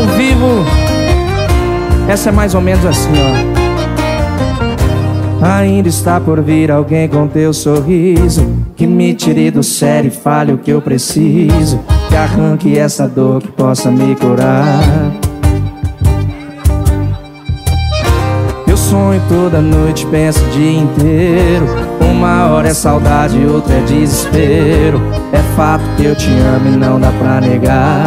ao vivo. Essa é mais ou menos assim, ó. Ainda está por vir alguém com teu sorriso, que me tire do sério e fale o que eu preciso, que arranque essa dor, que possa me curar. Eu sonho toda noite, penso o dia inteiro. Uma hora é saudade, outra é desespero. É fato que eu te amo e não dá pra negar.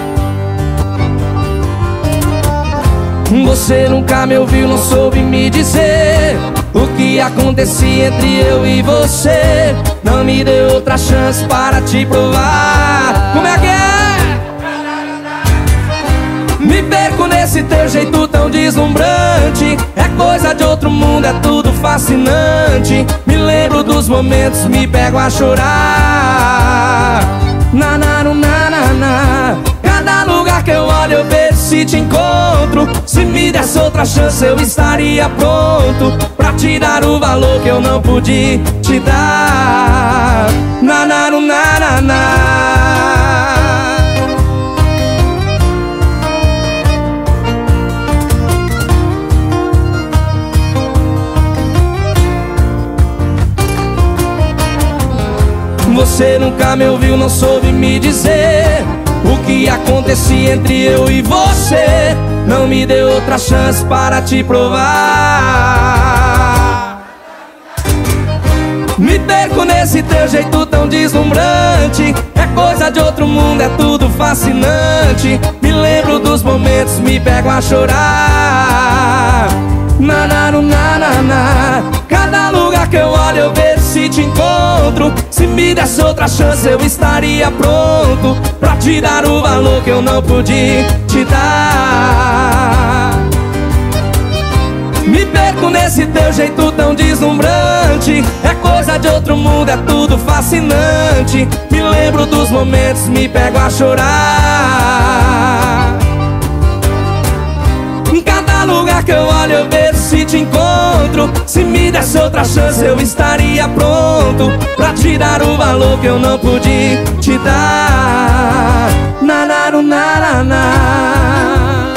Você nunca me ouviu, não soube me dizer o que acontecia entre eu e você. Não me deu outra chance para te provar. Como é que é? Me perco nesse teu jeito tão deslumbrante. É coisa de outro mundo, é tudo fascinante. Me lembro dos momentos, me pego a chorar. Na na na na na. Cada lugar que eu olho eu vejo se te encontro. Se me desse outra chance eu estaria pronto pra te dar o valor que eu não pude te dar. Na na na na na. Você nunca me ouviu, não soube me dizer o que acontecia entre eu e você. Não me deu outra chance para te provar. Me perco nesse teu jeito tão deslumbrante. É coisa de outro mundo, é tudo fascinante. Me lembro dos momentos, me pego a chorar. Na na na na na. Cada lugar que eu olho eu vejo se te encontro. Se me desse outra chance eu estaria pronto pra te dar o valor que eu não pude te dar. Me perco nesse teu jeito tão deslumbrante. É coisa de outro mundo, é tudo fascinante. Me lembro dos momentos, me pego a chorar. Em cada lugar que eu olho eu vejo se te encontro. Se me desse outra chance eu estaria pronto pra te dar o valor que eu não pude te dar. Na na na na na.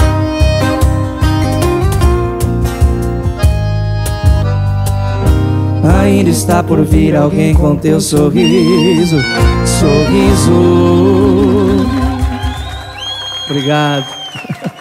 Ainda está por vir alguém com teu sorriso. Sorriso. Obrigado.